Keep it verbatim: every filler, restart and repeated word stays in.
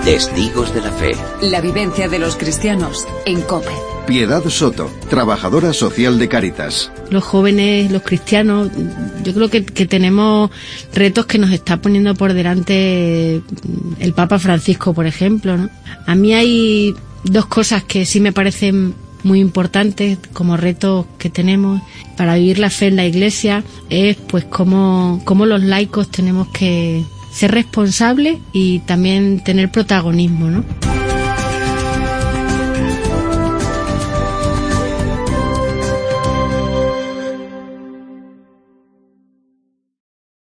Testigos de la Fe. La vivencia de los cristianos en COPE. Piedad Soto, trabajadora social de Cáritas. Los jóvenes, los cristianos, yo creo que, que tenemos retos que nos está poniendo por delante el Papa Francisco, por ejemplo, ¿no? A mí hay dos cosas que sí me parecen muy importantes como retos que tenemos para vivir la fe en la Iglesia, es pues cómo, cómo los laicos tenemos que ser responsables y también tener protagonismo, ¿no?